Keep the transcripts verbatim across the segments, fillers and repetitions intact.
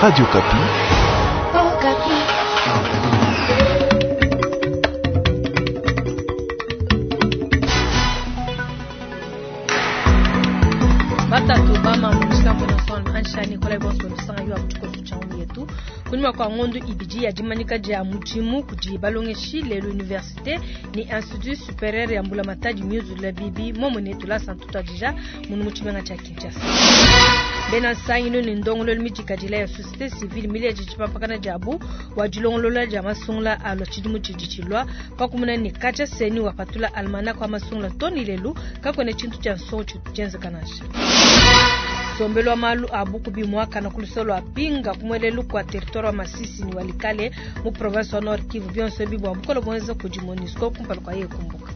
Radio Kapi. Oh, Kapi. Batatu bama mshikambo na son anshani kwa lebo nsanga yu abutuko tuchangu yetu kunima kwa ngondu ibiji ya jimanika ja mujimu kujibalongeshi le l'université ni institut supérieur ya Mbulamataji Music la bibi momone tula santuta dija munu muchimenga cha Kinshasa. Bena saino ni ndongolo mijika dila ya société civile mili jichipa pakana jabu wajilongolola ja masungla alo chidimu chidichilwa kwa kumuna ni kacha seni wapatula almana kwa masungla toni lelu kakone chintu cha sochu jenza kanasha. Sombelo malu abuku bi mwaka na kulusolo apinga kumwelelu kwa territoire wa Masisi ni Walikale mu province wa Nord Kivu bionso bibu abukolo bonza kujimonisco kumpalo kwa yeye kumbuka.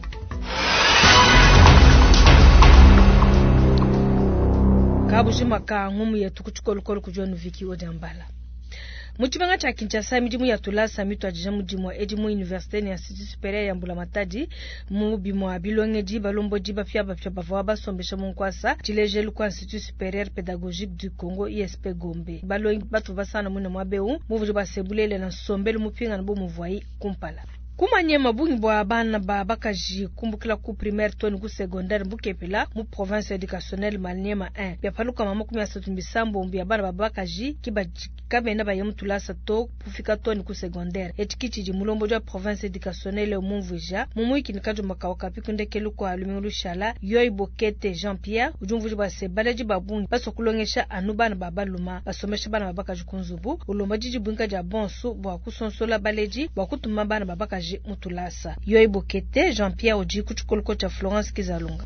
Kabushima ka ngumu yetu kuchukolukolo kujonu viki odambala. Muchibanga cha Kinshasa mijimu ya tulasa mitu ajija mujimu wa ejimu université ni institut supérieur ya Mbulamataji mu bimu abilonge jiba lombo jiba fiaba fiaba vwaba sombesha munkwasa chileje luku institut supérieur pédagogique du Congo I S P Gombe balo batu basana mune mwabeu muvu ba sebulele na sombelu mupinga nbo muvwai kumpala. Kumanye mabungi bwa bana ba bakaji kumbukila ku primaire toni ku secondaire mbukepela mu province éducationnelle Maniema un ya paluka mama kumi asatu mbisambo mbya bana ba bakaji kiba kabena ba yamtulasa to pufika toni ku secondaire etikichi ji mulombo jwa province éducationnelle mumvuja mumuiki nikajo makawaka pikundekelu kwa alumelu shala yoy bokete Jean Pierre ujumvuji ba sebaleji babungi basokulongesha anubana babaluma basomesha bana babakaji kunzubu ulomba jiji bunga ja bonsu bwa kusonsola baleji bwa kutuma bana babakaji mutulasa yoy bokete Jean Pierre oji kuchukolko cha Florence Kizalunga.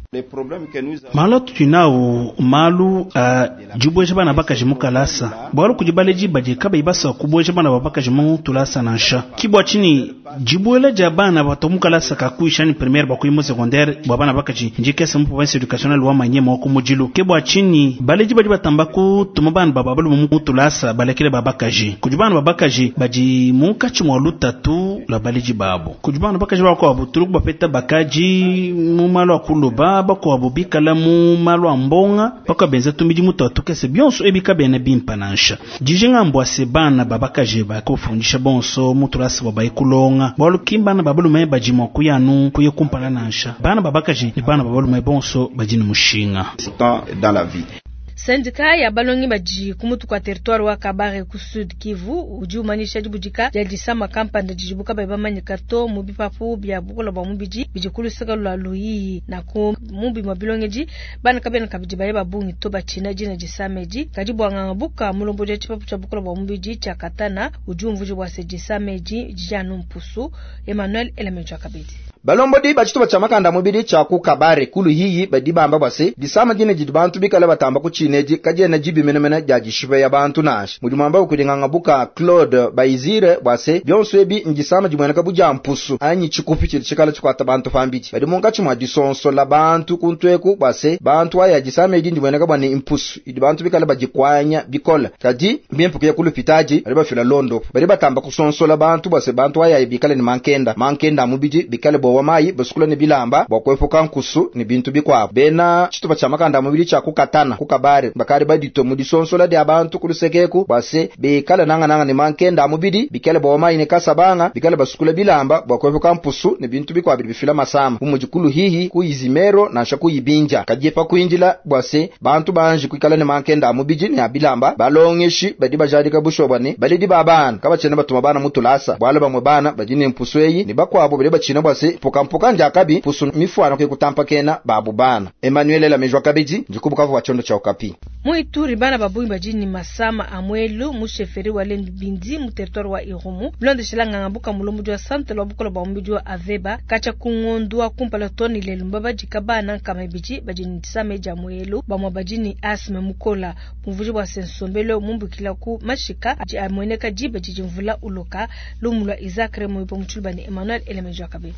Malo tunao malu uh, jibweje bana bakaji mukalasa bwalo kujibaleji baje kaba ibasa kubweje bana babakaji mutulasa nansha kibwa chini jibwele jabana batomukalasa kakuisha ni première bakuyi mu secondaire bwana bakaji njikese mu province éducationnelle wa Maniema ko mujilo kibwa chini baleji baje batambaku tumabana bababalu mutulasa balekele babakaji kujibana babakaji baji mukachi mwaluta tu la baleji babo kujibana bakaji bako abutuluku bapeta bakaji mu malo akuloba bako abubikala mu malo ambonga bako benza tumiji mutatuke bionso ebika bene bimpanansha jijenga mbwa sebana babakaji bako fundisha bonso mutulasa babayi kulonga bolo kimbana babulu me bajimo kuyanu kuye kumpala nansha bana babakaji ni bana babulu me bonso bajini mushinga dans la vie. Sendika ya balongi baji kumutu kwa territoire wa Kabare ku Sud Kivu uju manisha jibujika ya disama kampanda jibuka ba bamanya kato mubipapu bya bukola ba mubiji bijikulu saka lwa luyi na ko mubi mabilongeji bana kabena kabiji ba babungi to bachina jina jisameji kajibu angabuka mulombo je chipapu cha bukola ba mubiji cha katana uju mvuji wa sejisameji janu mpusu Emmanuel Elemenjo kabidi balombo di bachito bachamakanda mubiri cha ku Kabare kulu hiyi badiba amba base disama jine jibantu bikala batamba ku chineji kaje na jibi menemena jaji shibe ya bantu nash mujumamba ukudinganga buka Claude Baizire base byonso ebi njisama jimwana kabuja mpusu anyi chikupi chikala chikwata bantu fambichi badi monga chimwa disonso la bantu kuntweku base bantu aya jisama edi ndimwana kabane impusu idi bantu bikala bajikwanya bikola kadi mbempuke ya kulu pitaji badi bafila londo badi batamba kusonso la bantu base bantu aya bikala ni mankenda mankenda mubiji bikala wa mai basukula ni bilamba bakwefuka nkusu ni bintu bikwabo bena chituba chamakanda mubiri cha kukatana ku Kabare bakari badito mudisonsola de abantu kulusekeku base bekala nanga nanga ni mankenda mubiri bikale bo mai ne kasabanga bikale basukula bilamba bakwefuka mpusu ni bintu bikwabo bifila masama umujikulu hihi ku izimero na shaku yibinja kajepa kuinjila base bantu banje kwikala ni mankenda mubiji ni abilamba balongeshi badiba jadika bushobane balidi babana kabachena batuma bana mutulasa bwala bamwe bana bajine mpusu eyi ni bakwabo bale bachina base pokampoka njakabi pusu mifwana kwe kutampa kena babu bana. Emmanuel Lamejwa kabiji njikubuka kwa chondo cha Okapi. Muituri bana babu mbajini Masama Amwelu musheferi wa Lendu Bindi mu territoire wa Irumu blonde shilanga ngabuka mulombo jwa sante lo bukola ba mbiji wa Aveba kacha kungondwa kumpala toni lelu mbaba jikabana kama biji bajini tisame jamwelu ba mabajini Asme Mukola muvuji wa Sensombelo mumbukila ku mashika amweneka jibe jijimvula uloka lumulwa Izakre mu ipo mchulbani Emmanuel Lamejwa kabiji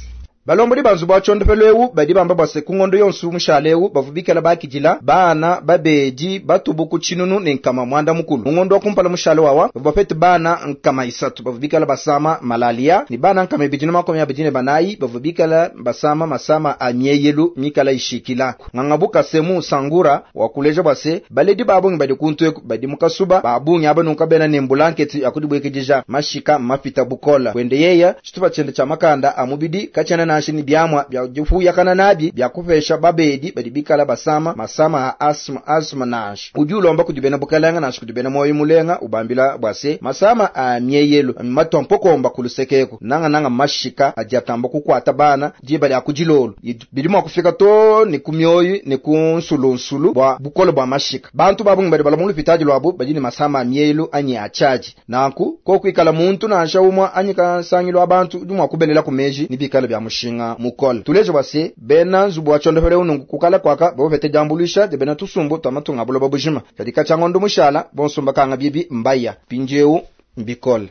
balombo di banzu bwa chondopelewu badi bamba bwase kungondo yonsu mushalewu bavubikela bakijila bana babeji batubuku chinunu nenkama mwanda mukulu mungondo wakumpala mushale wawa bapete bana nkama isatu bavubikela basama malaria ni bana nkama ibijina makomi ya bijine banayi bavubikela basama masama amyeyelu mikala ishikila ngangabuka semu sangura wakuleja bwase baledi babungi badi kuntueku badi mukasuba babungi abanunka bena nembulanketi akudibwekejija mashika mapita bukola kwende yeya chituba chende cha makanda amubidi kachana na shini biamwa bya jufu yakana nabi bya kufesha babedi badibikala basama masama asma asma nash ujulomba kudibena bukalanga nash kudibena moyo mulenga ubambila bwase masama amyeyelo matompo komba kulusekeko nanga nanga mashika ajatamba kukwata bana jibali akujilolo bidimo kufika to ni kumyoyi ni kunsulonsulu bwa bukolo bwa mashika bantu babungi badi balamulu pitaji lwabo badini masama amyeyelo anyi achaji naku ko kwikala muntu na shawumwa anyika sangilo abantu dumwa kubelela kumeji nibikala bya mushinga mukol tuleje base bena nzubu wachondofele unungu kukala kwaka bovete jambulisha de bena tusumbu tamatunga bulo babujima kadika changondo mushala bonsumba kanga bibi mbaya pinjeu mbikol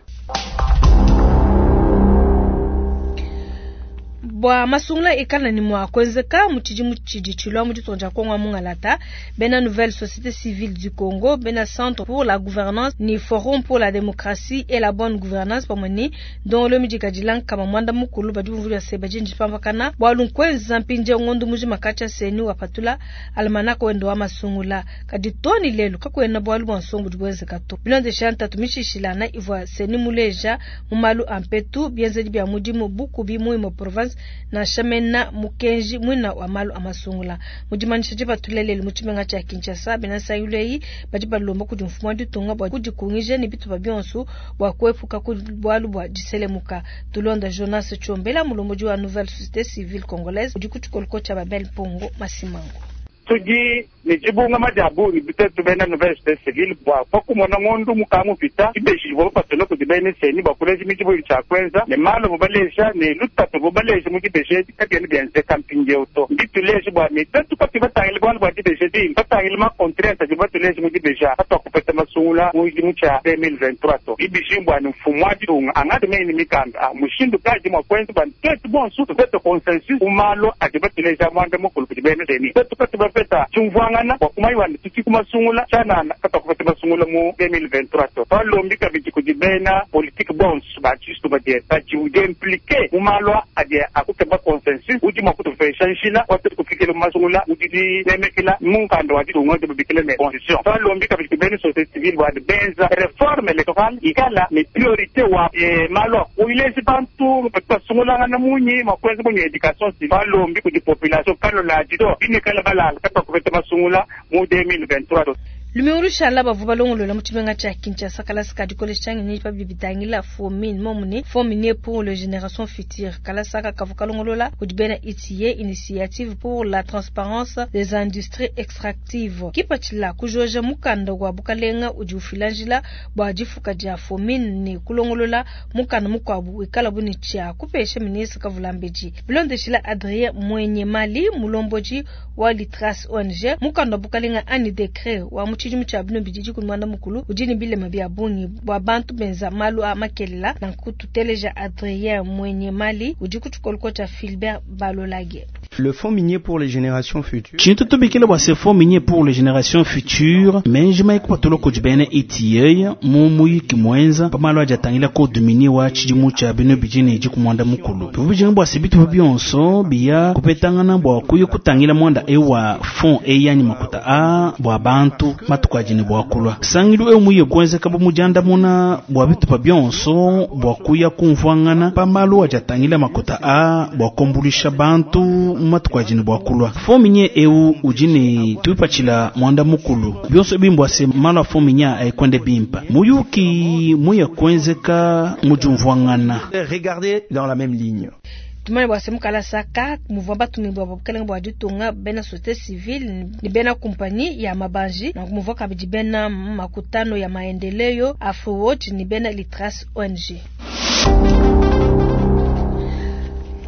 bwa masungla ikana ni mwa kwenzeka muchiji muchiji chilwa muchitonja kongwa mungalata bena nouvelle société civile du Congo bena centre pour la gouvernance ni forum pour la démocratie et la bonne gouvernance pamani don lo mijika jilan kama mwanda mukulu badi mvulu ya sebaji njipamba kana bwalu kwenza mpinje ngondu muji makacha seni wapatula almanako wendo wa masungula kaditoni lelu kakwena bwalu mwansongu jibweze kato bilonde shanta tumishi shilana ivwa seni muleja mumalu ampetu bienze bya mudimu buku bi mu province na shamena mukenji mwina wa malu amasungula mujimanisha jiba tulelele muchimenga cha Kinshasa bena sayuleyi bajiba lomba kudi mfumo wa ditunga bwa kudi kungije ni bitu babionsu bwa kwefuka kudi bwalu bwa jiselemuka tulonda Jonas Chombela mulomboji wa nouvelle société civile congolaise kudi kutukolko cha Babel Pongo Masimango tuji ni jibunga majabu ni bitetu bena nouvelle société civile bwa poku mona ngondu mukamu pita ibeji bo patelo ko dibene seni bakuleji mijibu cha kwenza ne malo bobalesha ne lutato bobalesha mujibeje kageni bienze camping auto bituleji bwa ni tetu ko tibatangile bwa bwa dibeje di batangile ma contrainte de batuleji mujibeja hata kupeta masungula mujimu cha deux mille vingt-trois to ibiji bwa ni mfumo wa dunga angade meni mikanda mushindu kaji mwa kwenza bwa tetu bon su tetu consensus umalo adibatuleja mwanda mukulu dibene seni tetu ko tibapeta chumvangana kwa kumaiwa ni tuki kumasungula chana kata kupeta masungula mu deux mille vingt-trois to palombi kabiti kujibena politique bons ba chisto ba de ba jiude impliqué umalwa ade akuteba consensus uji makuto feshanshila watu kufikira masungula uji nemekila munkando wadi ngode bibikile ne constitution palombi kabiti bene société civile wa de benza réforme électorale ikala ni priorité wa e malwa uilezi bantu kwa sungula na munyi makwenza munyi education civile palombi kuji population kalo la jido binikala bala kata kupeta masungula mu deux mille vingt-trois Lumiuru shala bavuba longolo la muchimenga cha Kinshasa kala skadi kole changi ni pa bibitangila fomine momune fomine pour les générations futures kala saka kavuka longolo la kujibena itiye initiative pour la transparence des industries extractives kipachila kujoja mukanda wa bukalenga ujufilanjila bwajifuka ja fomine ni kulongolo la mukanda mukwabu ikala buni cha kupesha ministre kavulambeji bilonde shila Adrien Mwenye Mali mulomboji wa Litras O N G mukanda bukalenga ani décret wa chijimu cha bino bijiji kunwanda mukulu ujini bile mabia bungi bwa bantu benza malu amakelela na kututeleja Adrien Mwenye Mali ujikutukolko cha Philbert Balolage. Le fonds minier pour les générations futures. Chintu tubikile bwa se fonds minier pour les générations futures menjima ikuwa tolo kujibene itiye mumu kimwenza pamalo ajatangila ko domini wa chijimu cha bino bijini iji kumwanda mukulu tubijini bwa sibitu babionso biya kupetangana bwa kuyo kutangila mwanda ewa fond eyani makuta a bwa bantu matukajini bwa kulwa sangilu e muye kwenze kabo mujanda muna bwa bitu babionso bwa kuya kumvwangana pamalo ajatangila makuta a bwa kombulisha bantu matukajini bwa kulwa fominye eu ujini tuipachila mwanda mukulu bionso bimbwa se malo fominya aikwende bimpa muyuki muye kwenzeka mujumvwangana Regardez dans la même ligne. Tumani bwa semu kala saka muvamba tumibwa babukalenga bwa ditunga bena société civile ni bena kompani ya mabanji na kumuvoka kabidi bena makutano ya maendeleo Afrowatch ni bena Litras O N G.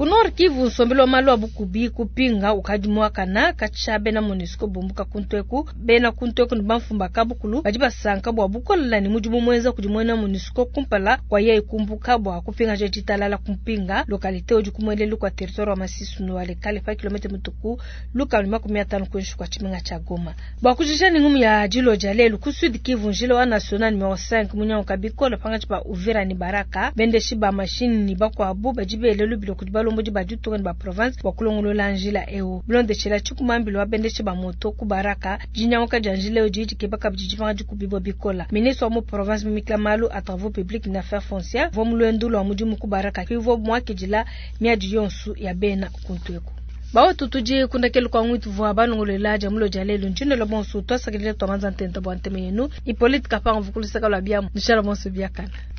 kunor Kivu sombelo malo abukubi kupinga ukadimwa kana kachabe na Monisco bombuka kuntweku bena kuntweku nibamfumba kabukulu bajiba sanka bwa bukola ni mujibu mweza kujimwena Monisco kumpala kwa yeye kumbuka bwa kupinga je titalala kumpinga lokalite ojukumwele lukwa territoire wa Masisi no wale kale fa kilomita mutuku luka makumi atano kwenshu kwa chimenga cha Goma bwa kujishani ngumu ya jilo jalelu kusudi Kivu njilo wa national numero cinq munya ukabikola panga chipa Uvira ni Baraka bende shiba machine ni bakwa abu bajibe lelu bilo kujibalo moji bajutu ba province wakulongolo lanjila eo blonde chela chukumambilo wa bende shiba moto ku Baraka jinya waka janjile ojiji kebaka bijijifanga jukubibo bikola ministre wa mo province mimikla malu à travaux publics na affaires foncières vomulwendulo wa muji muku Baraka kivo mwake jila miadi yonsu ya bena kuntweko bawo tutuji kunda kelu kwa ngwitu vwa banongolo laja mulo jalelu njune lo bonsu to sakile to manza ntenta bo antemenu ipolitika pa ngvukulu saka lo bia mshara bonsu bia kana